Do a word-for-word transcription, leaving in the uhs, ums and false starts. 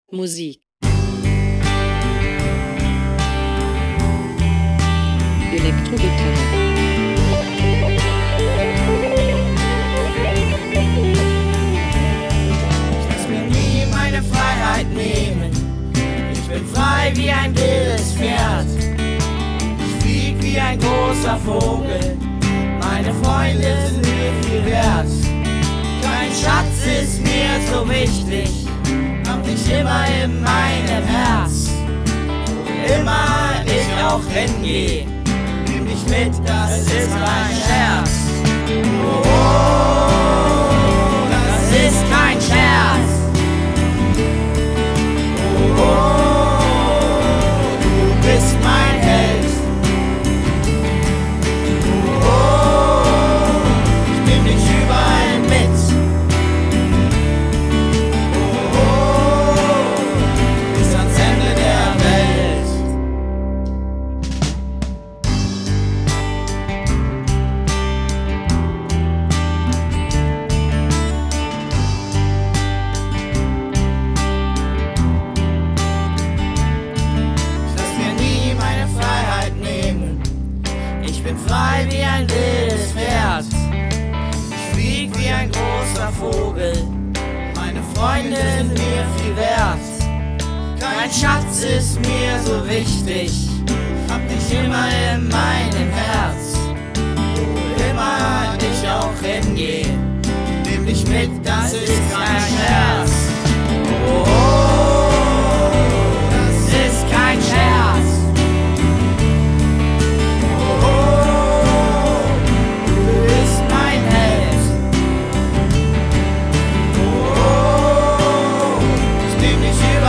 Musik, Elektrogitarre, Ich lass mir nie meine Freiheit nehmen. Ich bin frei wie ein wildes Pferd. Ich flieg wie ein großer Vogel. Meine Freunde sind mir viel wert. Kein Schatz ist mir so wichtig. Hab dich immer in meinem Herz. Wo immer ich auch hingeh, nimm dich mit, das ist mein Scherz. Oh, oh, das ist kein Scherz. Oh, oh, du bist mein Held. Oh, oh, ich nehm dich überall mit. Bis ans Ende der Welt. Ich lass mir nie meine Freiheit nehmen. Ich bin frei wie ein wildes Pferd. Ich flieg wie ein großer Vogel. Meine Freunde sind mir viel wert. Kein Schatz ist mir so wichtig. Hab dich immer in meinem Herz. Wo immer ich auch hingeh, nimm dich mit, das ist kein Scherz. Oh, oh, das ist kein Scherz. Oh, oh, du bist mein Held. Oh, oh, ich nehm dich hier